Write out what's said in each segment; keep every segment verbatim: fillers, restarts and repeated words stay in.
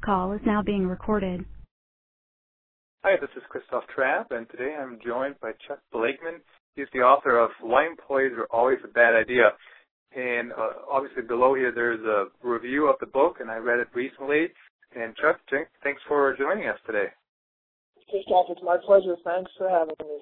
call is now being recorded. Hi, this is Christoph Trapp, and today I'm joined by Chuck Blakeman. He's the author of Why Employees Are Always a Bad Idea. And uh, obviously below here there's a review of the book, and I read it recently. And Chuck, thanks for joining us today. Christoph, it's my pleasure. Thanks for having me.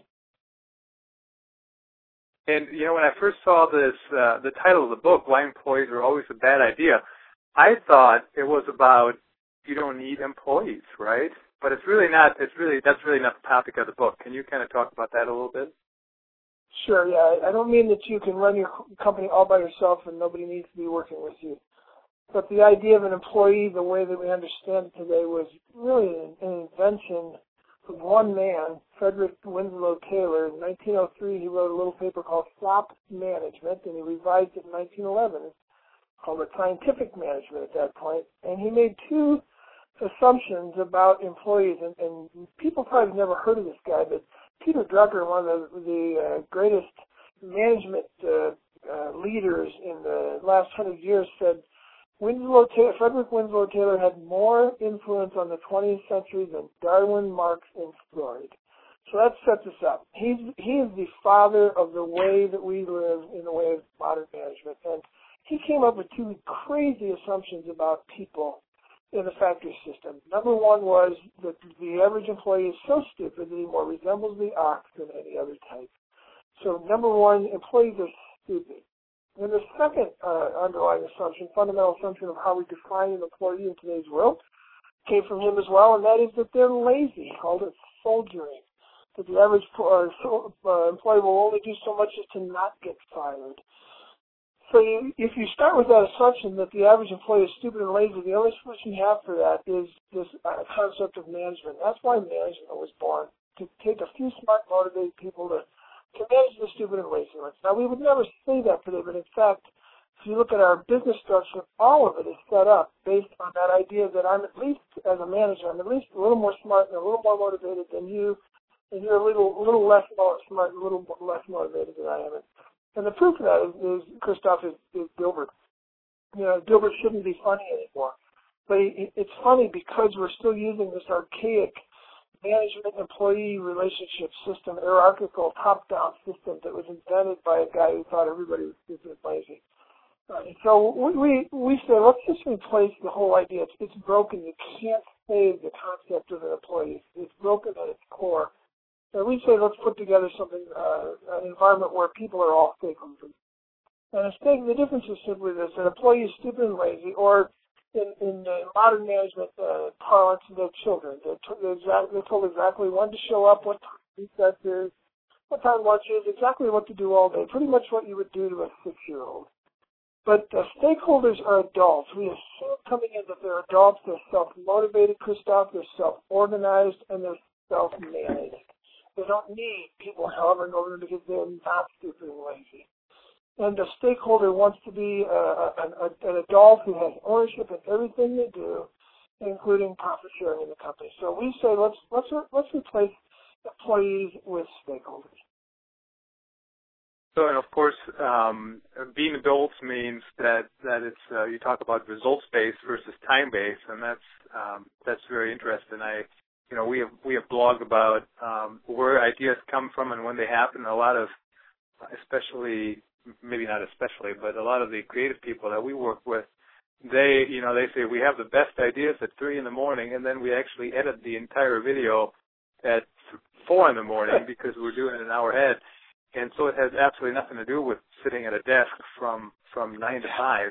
And, you know, when I first saw this, uh, the title of the book, Why Employees Are Always a Bad Idea, I thought it was about you don't need employees, right? But it's really not, it's really, that's really not the topic of the book. Can you kind of talk about that a little bit? Sure, yeah. I don't mean that you can run your company all by yourself and nobody needs to be working with you. But the idea of an employee, the way that we understand it today, was really an, an invention of one man, Frederick Winslow Taylor. In nineteen oh three, he wrote a little paper called Slop Management, and he revised it in nineteen eleven. It's called it Scientific Management at that point. And he made two assumptions about employees, and, and people probably have never heard of this guy, but Peter Drucker, one of the, the uh, greatest management uh, uh, leaders in the last hundred years, said Winslow Taylor, Frederick Winslow Taylor had more influence on the twentieth century than Darwin, Marx, and Freud. So that sets us up. He's, he is the father of the way that we live in the way of modern management. And he came up with two crazy assumptions about people in the factory system. Number one was that the average employee is so stupid that he more resembles the ox than any other type. So number one, employees are stupid. And the second uh, underlying assumption, fundamental assumption of how we define an employee in today's world, came from him as well, and that is that they're lazy. He called it soldiering. That the average uh, so, uh, employee will only do so much as to not get fired. So you, if you start with that assumption that the average employee is stupid and lazy, the only solution you have for that is this uh, concept of management. That's why management was born, to take a few smart, motivated people to to manage the stupid and lazy ones. Now, we would never say that today, but in fact, if you look at our business structure, all of it is set up based on that idea that I'm at least, as a manager, I'm at least a little more smart and a little more motivated than you, and you're a little, a little less smart and a little less motivated than I am. And the proof of that is, is Christoph, is, is Dilbert. You know, Dilbert shouldn't be funny anymore. But he, it's funny because we're still using this archaic management-employee relationship system, hierarchical, top-down system that was invented by a guy who thought everybody was stupid and lazy. Uh, and so we, we we say, let's just replace the whole idea. It's, it's broken. You can't save the concept of an employee. It's broken at its core. So we say, let's put together something, uh, an environment where people are all stakeholders. And a stake, the difference is simply this: an employee is stupid and lazy, or in, in uh, modern management uh, parlance, they're children. They're, t- they're, exact, they're told exactly when to show up, what time recess is, what time lunch is, exactly what to do all day, pretty much what you would do to a six-year-old. But uh, stakeholders are adults. We assume coming in that they're adults, they're self-motivated, Christoph, they're self-organized, and they're self-managed. They don't need people hovering over them because they're not stupid and lazy. And the stakeholder wants to be uh, an, an adult who has ownership in everything they do, including profit sharing in the company. So we say let's let's let's replace employees with stakeholders. So, and of course, um, being adults means that that it's uh, you talk about results-based versus time-based, and that's um, that's very interesting. I, you know, we have we have blogged about um, where ideas come from and when they happen. A lot of, especially. Maybe not especially, but a lot of the creative people that we work with, they, you know, they say we have the best ideas at three in the morning, and then we actually edit the entire video at four in the morning because we're doing it an hour ahead. And so it has absolutely nothing to do with sitting at a desk from, from nine to five.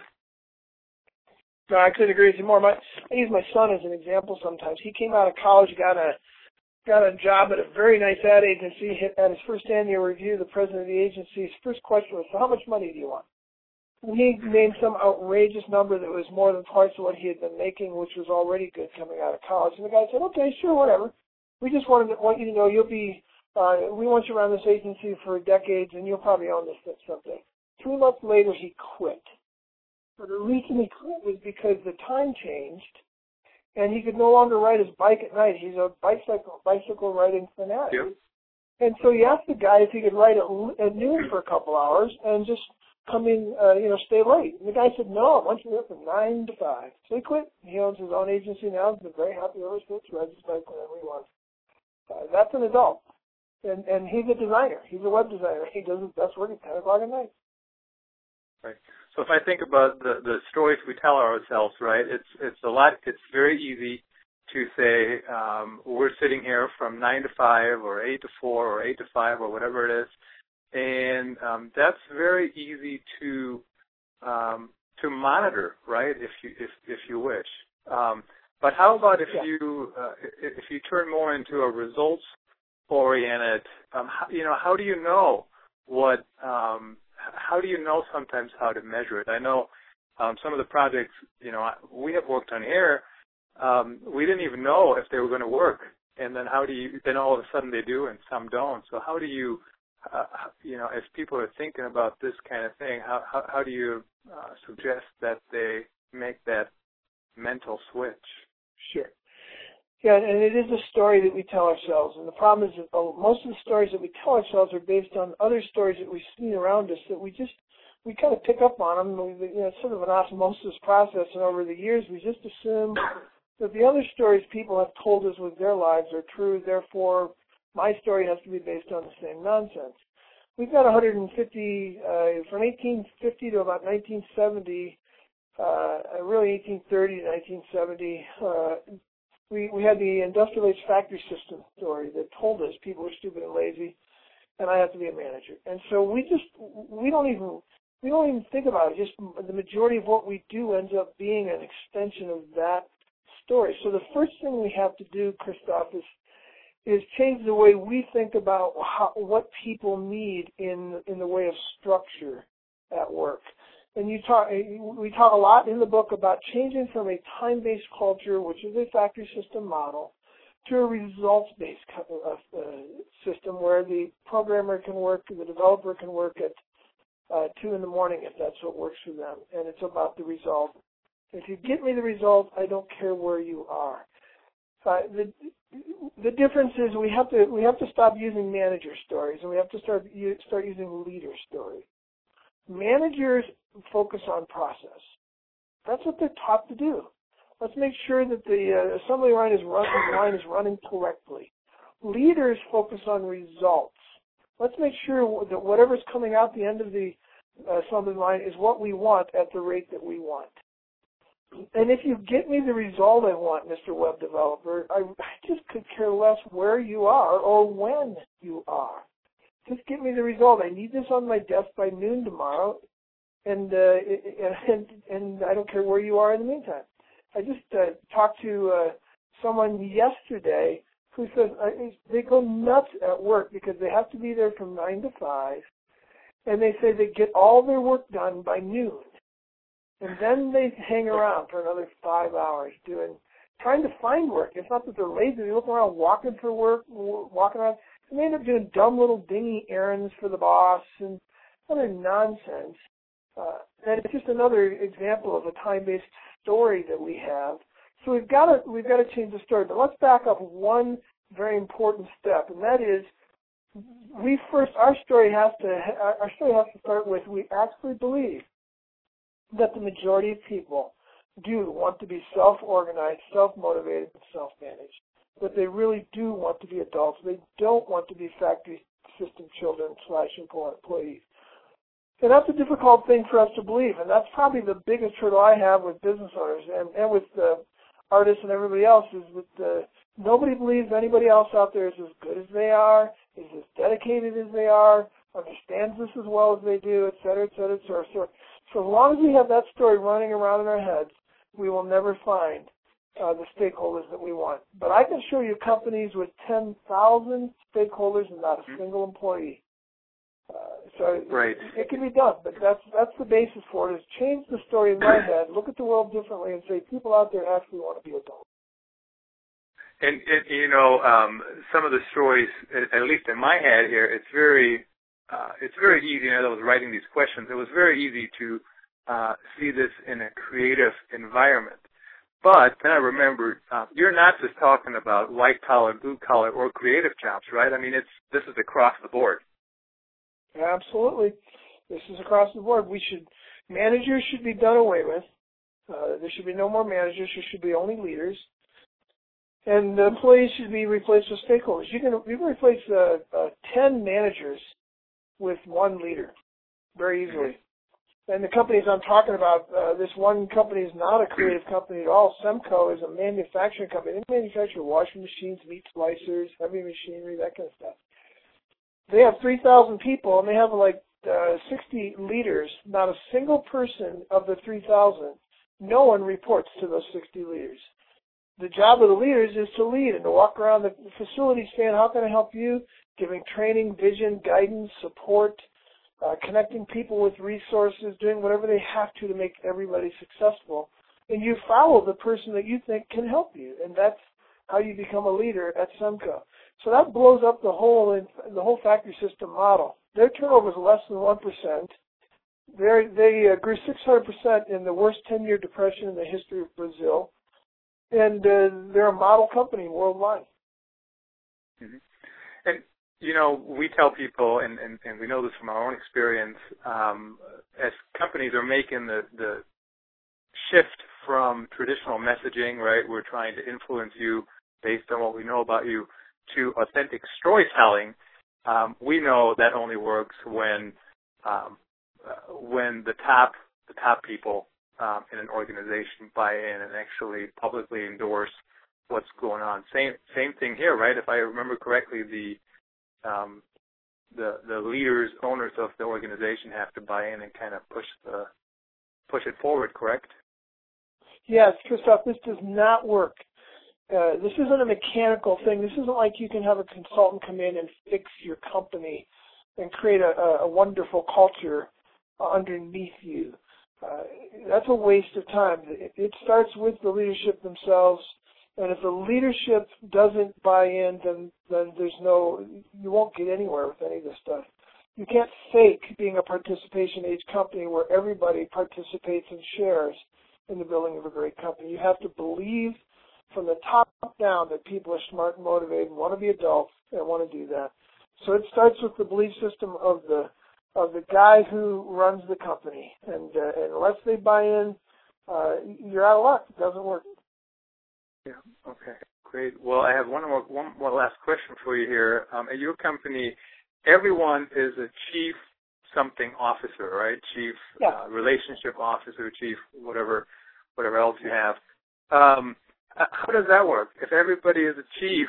No, I couldn't agree with you more. My, I use my son as an example sometimes. He came out of college, got a got a job at a very nice ad agency. At his first annual review, the president of the agency's first question was, so how much money do you want? And he named some outrageous number that was more than twice what he had been making, which was already good coming out of college. And the guy said, okay, sure, whatever. We just wanted to, want you to know you'll be, uh, we want you around this agency for decades, and you'll probably own this someday. Three months later, he quit. But the reason he quit was because the time changed, and he could no longer ride his bike at night. He's a bicycle bicycle riding fanatic. Yep. And so he asked the guy if he could ride at, at noon for a couple hours and just come in, uh, you know, stay late. And the guy said, no, I want you there from nine to five. So he quit. He owns his own agency now. He's been very happy ever since. Rides his bike whenever he wants. Uh, that's an adult. And and he's a designer. He's a web designer. He does his best work at ten o'clock at night. Right. So if I think about the, the stories we tell ourselves, right, it's it's a lot. It's very easy to say um, we're sitting here from nine to five, or eight to four, or eight to five, or whatever it is, and um, that's very easy to um, to monitor, right? If you if if you wish. Um, but how about if yeah. you uh, if you turn more into a results oriented? Um, how, you know, how do you know what? Um, how do you know sometimes how to measure it? I know um, some of the projects, you know, we have worked on here. Um, we didn't even know if they were going to work, and then how do you? Then all of a sudden they do, and some don't. So how do you? Uh, you know, as people are thinking about this kind of thing, how how, how do you uh, suggest that they make that mental switch? Sure. Yeah, and it is a story that we tell ourselves. And the problem is that most of the stories that we tell ourselves are based on other stories that we've seen around us that we just, we kind of pick up on them. We, you know, it's sort of an osmosis process. And over the years, we just assume that the other stories people have told us with their lives are true. Therefore, my story has to be based on the same nonsense. We've got one hundred fifty, uh, from eighteen fifty to about nineteen seventy, uh, really eighteen thirty to nineteen seventy, uh, We we had the industrial age factory system story that told us people were stupid and lazy, and I have to be a manager. And so we just we don't even we don't even think about it. Just the majority of what we do ends up being an extension of that story. So the first thing we have to do, Christoph, is is change the way we think about how, what people need in in the way of structure at work. And you talk, we talk a lot in the book about changing from a time-based culture, which is a factory system model, to a results-based uh, system where the programmer can work, the developer can work at uh, two in the morning if that's what works for them. And it's about the result. If you get me the result, I don't care where you are. Uh, the the difference is we have to we have to stop using manager stories, and we have to start start using leader stories. Managers focus on process. That's what they're taught to do. Let's make sure that the uh, assembly line is, run, line is running correctly. Leaders focus on results. Let's make sure that whatever's coming out the end of the uh, assembly line is what we want at the rate that we want. And if you get me the result I want, Mister Web Developer, I, I just could care less where you are or when you are. Just get me the result. I need this on my desk by noon tomorrow, and uh, and and I don't care where you are in the meantime. I just uh, talked to uh, someone yesterday who says uh, they go nuts at work because they have to be there from nine to five, and they say they get all their work done by noon, and then they hang around for another five hours doing trying to find work. It's not that they're lazy; they look around walking for work, walking around. And they end up doing dumb little dingy errands for the boss and other nonsense. Uh, and it's just another example of a time-based story that we have. So we've got to we've got to change the story. But let's back up one very important step, and that is we first our story has to our story has to start with we actually believe that the majority of people do want to be self-organized, self-motivated, and self-managed. But they really do want to be adults. They don't want to be factory system children slash employees. And that's a difficult thing for us to believe, and that's probably the biggest hurdle I have with business owners and, and with uh, artists and everybody else is that uh, nobody believes anybody else out there is as good as they are, is as dedicated as they are, understands this as well as they do, et cetera, et cetera, et cetera. So, so as long as we have that story running around in our heads, we will never find Uh, the stakeholders that we want. But I can show you companies with ten thousand stakeholders and not a single employee. Uh, so right. it, it can be done, but that's that's the basis for it, is change the story in my head, look at the world differently, and say people out there actually want to be adults. And, and you know, um, some of the stories, at least in my head here, it's very, uh, it's very easy. As I was writing these questions, it was very easy to uh, see this in a creative environment. But then I remembered, uh, you're not just talking about white collar, blue collar, or creative jobs, right? I mean, it's this is across the board. Absolutely. This is across the board. We should, managers should be done away with. Uh, there should be no more managers. There should be only leaders. And the employees should be replaced with stakeholders. You can, you can replace uh, uh, ten managers with one leader very easily. And the companies I'm talking about, uh, this one company is not a creative company at all. Semco is a manufacturing company. They manufacture washing machines, meat slicers, heavy machinery, that kind of stuff. They have three thousand people, and they have like uh, sixty leaders. Not a single person of the three thousand, no one reports to those sixty leaders. The job of the leaders is to lead and to walk around the facility saying, how can I help you? Giving training, vision, guidance, support, uh, connecting people with resources, doing whatever they have to to make everybody successful. And you follow the person that you think can help you, and that's how you become a leader at Semco. So that blows up the whole the whole factory system model. Their turnover is less than one percent. They're, they uh, grew six hundred percent in the worst ten-year depression in the history of Brazil. And uh, they're a model company worldwide. Mm-hmm. And, you know, we tell people, and, and, and we know this from our own experience, um, as companies are making the, the shift from traditional messaging, right, we're trying to influence you based on what we know about you, to authentic storytelling, um, we know that only works when um, uh, when the top the top people um, in an organization buy in and actually publicly endorse what's going on. Same same thing here, right? If I remember correctly, the um, the the leaders, owners of the organization have to buy in and kind of push the push it forward, correct? Yes, Christoph, this does not work. Uh, this isn't a mechanical thing. This isn't like you can have a consultant come in and fix your company and create a, a wonderful culture uh, underneath you. Uh, that's a waste of time. It, it starts with the leadership themselves, and if the leadership doesn't buy in, then, then there's no, you won't get anywhere with any of this stuff. You can't fake being a participation age company where everybody participates and shares in the building of a great company. You have to believe from the top down that people are smart and motivated and want to be adults and want to do that. So it starts with the belief system of the of the guy who runs the company. And, uh, and unless they buy in, uh, you're out of luck. It doesn't work. Yeah. Okay. Great. Well, I have one more one more last question for you here. Um, at your company, everyone is a chief something officer, right? Chief yeah. uh, relationship officer, chief whatever whatever else you have. Um, how does that work? If everybody is a chief,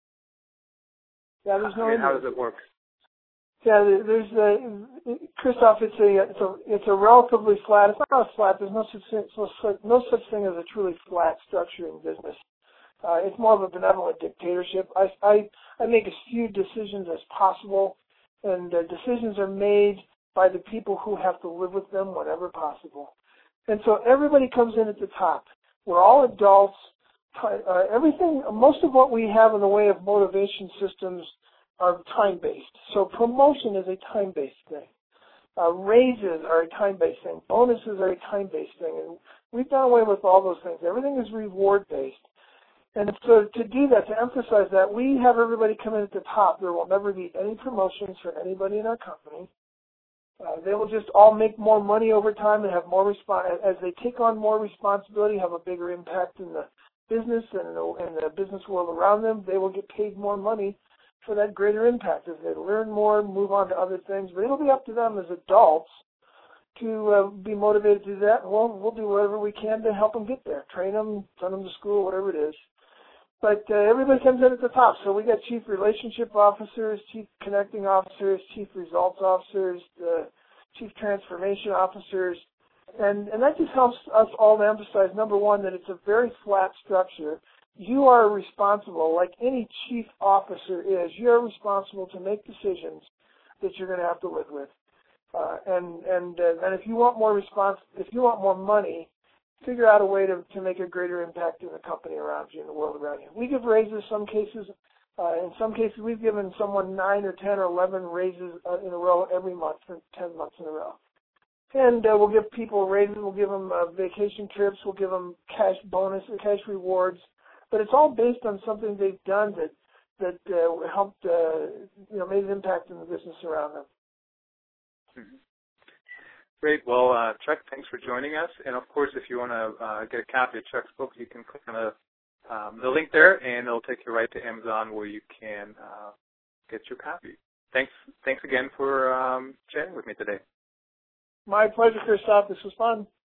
yeah, there's no I mean, how does it work? Yeah, there's a, Christoph, it's a, it's a, it's a relatively flat, it's not a flat, there's no such thing, no such thing as a truly flat structure in business. Uh, it's more of a benevolent dictatorship. I, I, I make as few decisions as possible, and uh, decisions are made by the people who have to live with them whenever possible. And so everybody comes in at the top. We're all adults. Uh, everything, most of what we have in the way of motivation systems are time-based. So promotion is a time-based thing. Uh, raises are a time-based thing. Bonuses are a time-based thing. And we've done away with all those things. Everything is reward-based. And so to do that, to emphasize that, we have everybody come in at the top. There will never be any promotions for anybody in our company. Uh, they will just all make more money over time and have more resp- as they take on more responsibility, have a bigger impact in the business and in the, in the business world around them. They will get paid more money for that greater impact as they learn more, move on to other things. But it'll be up to them as adults to uh, be motivated to do that. And we'll, we'll do whatever we can to help them get there, train them, send them to school, whatever it is. But uh, everybody comes in at the top. So we got chief relationship officers, chief connecting officers, chief results officers, uh, chief transformation officers. And, and that just helps us all to emphasize, number one, that it's a very flat structure. You are responsible, like any chief officer is, you're responsible to make decisions that you're going to have to live with. Uh, and and uh, and if you want more response, if you want more money, figure out a way to, to make a greater impact in the company around you, in the world around you. We give raises in some cases. Uh, in some cases, we've given someone nine or ten or eleven raises uh, in a row every month for ten months in a row. And uh, we'll give people raises. We'll give them uh, vacation trips. We'll give them cash bonus, cash rewards. But it's all based on something they've done that that uh, helped, uh, you know, made an impact in the business around them. Mm-hmm. Great. Well, uh, Chuck, thanks for joining us. And, of course, if you want to uh, get a copy of Chuck's book, you can click on the, um, the link there, and it'll take you right to Amazon where you can uh, get your copy. Thanks Thanks again for um, chatting with me today. My pleasure, Christoph. This was fun.